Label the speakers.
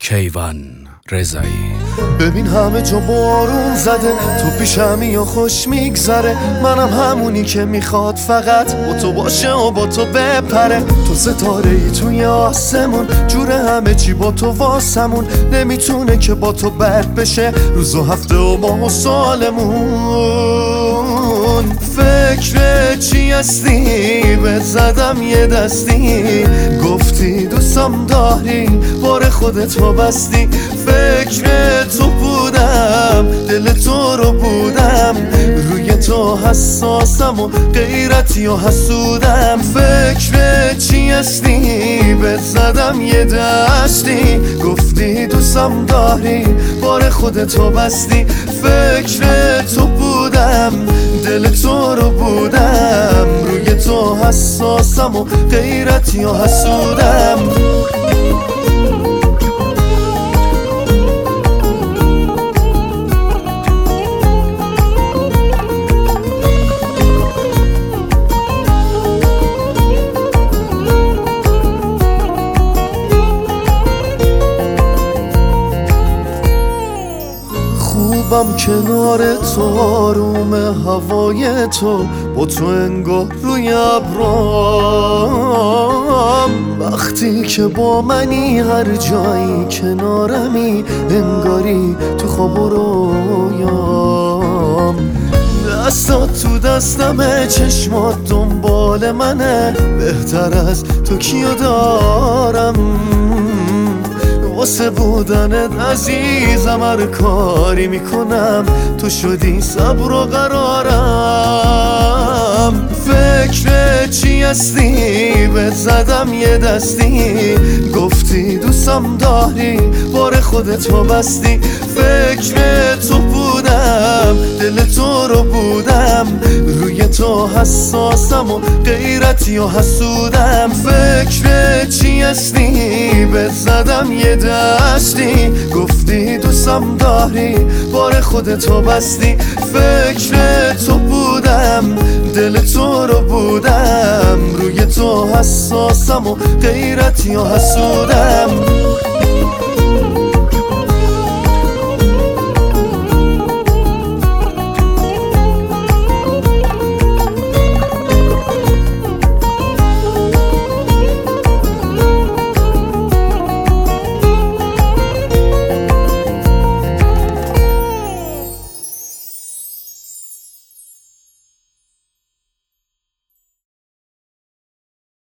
Speaker 1: کیوان رضایی.
Speaker 2: ببین همه جا بارون زده، تو پیشمی یا خوش میگذره. منم همونی که میخواد فقط با تو باشه و با تو بپره. تو ستاره ای توی آسمون، جور همه چی با تو واسمون. نمیتونه که با تو بد بشه روز و هفته و ماه و سالمون. فکر چی هستی؟ بهت زدم یه دستی، گفتی دوستم داری بار خودت رو بستی. فکر تو بودم، دل تو رو بودم، روی تو حساسم و غیرتی و حسودم. فکر چی هستی؟ بهت زدم یه دستی، گفتی دوستم داری بار خودت رو بستی. فکر تو بودم، دل تو رو بودم، روی تو حساسم و غیرتی و حسودم. خوبم کنار تو، آروم هوای تو، با تو انگار روی ابرام. وقتی که با منی هر جایی کنارمی، انگاری تو خواب و رویام. دستات تو دستمه، چشمات دنبال منه، بهتر از تو کیو دارم؟ واسه بودنت عزیزم هر کاری میکنم، تو شدی صبر و قرارم. فکر چی هستی؟ بهت زدم یه دستی، گفتی دوستم داری بار خودت رو بستی. فکر تو بودم، دل تو رو بودم، روی تو حساسم و غیرتی و حسودم. فکر چی هستی؟ بهت زدم یه دستی، گفتی دوستم داری بار خودت رو بستی. فکر تو بودم، دل تو رو بودم، روی تو حساسم و غیرتی و حسودم.